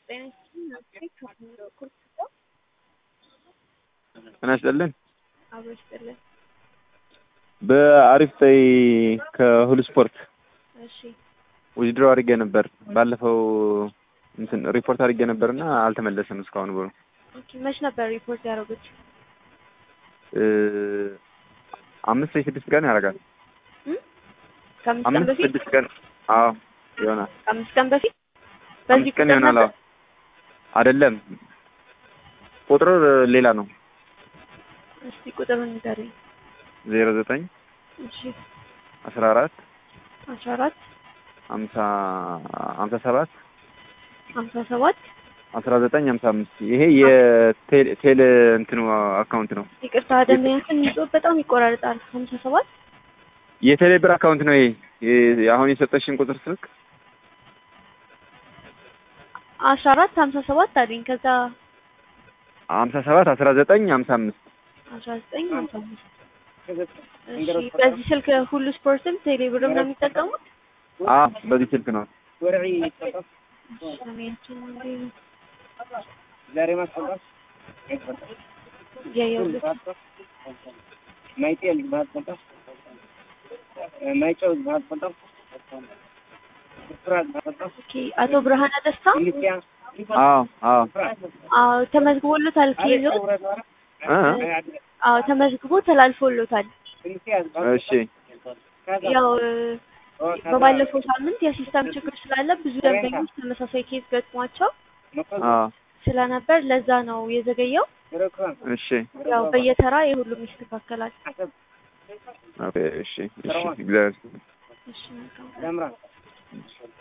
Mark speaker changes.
Speaker 1: أنا أسألن
Speaker 2: أبو أسألن
Speaker 1: بأعرف كهول سبورت
Speaker 2: ماشي
Speaker 1: ويدرو أرجع نبر بعرفه مثل ريبورت أرجع نبرنا على تملسنا سكون برو
Speaker 2: مش نبر ريبورت يا رجل
Speaker 1: عمس ليش بسكان يا رجال
Speaker 2: كم
Speaker 1: عمس
Speaker 2: بفي
Speaker 1: بسكان يونا
Speaker 2: كم بفي
Speaker 1: عمس كان يونا لا أدلهم قطر ليلا نو
Speaker 2: እስቲ ቁጥሩን ንገረኝ
Speaker 1: 09
Speaker 2: እሺ
Speaker 1: 14
Speaker 2: 14
Speaker 1: 57
Speaker 2: 57
Speaker 1: 1955 ይሄ የቴሌ እንትኑ አካውንት ነው።
Speaker 2: ይቅርታ ደንበኛችን ይዞ በጣም ይቆራርጣል። 57
Speaker 1: የቴሌ ብር አካውንት ነው ይሄ አሁን የሰጠሽን ቁጥር ስልክ
Speaker 2: 14 57 አለኝ ከዛ
Speaker 1: 57 1955
Speaker 2: 1955 እሺ በዚህ ስልክ ሁሉ ስፖርትም ቴሌ ብርም ነው የሚጠቀሙት?
Speaker 1: በዚህ ስልክ ነው።
Speaker 3: ዛሬ ማስፈራስ
Speaker 2: ያየሁት
Speaker 3: ማይጤል ማስፈጣ ማይጨው ማስፈጣ ፍራዝ ማስፈጣ
Speaker 2: አቶ ብርሃነ ደስታ ተመዝግቦለታል ኬዞ ተመዝግቦ ተላልፎለታል።
Speaker 1: እሺ
Speaker 2: ያው በባለፈው ሳምንት የሲስተም ችግር ስላለ ብዙ ደንበኞች ተመሳሳይ ኬዝ ገጥሟቸው ስለነበር ለዛ ነው የዘገየው።
Speaker 1: እሺ
Speaker 2: ያው በየተራ የሁሉም ይስተካከላል።
Speaker 1: እሺ እግዚአብሔር
Speaker 2: እሺ